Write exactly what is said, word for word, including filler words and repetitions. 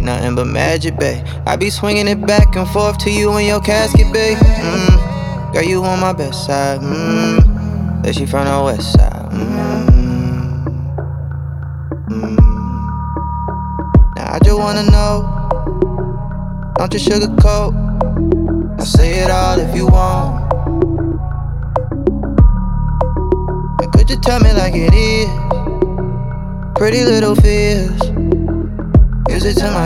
nothing but magic, babe. I be swinging it back and forth to you in your casket, babe. Mm. Girl, you on my best side. Mm. That she from the west side. Mm. Mm. Now I just wanna know, don't you sugarcoat. Now say it all if you want. And could you tell me like it is? Pretty little fears. Use it to my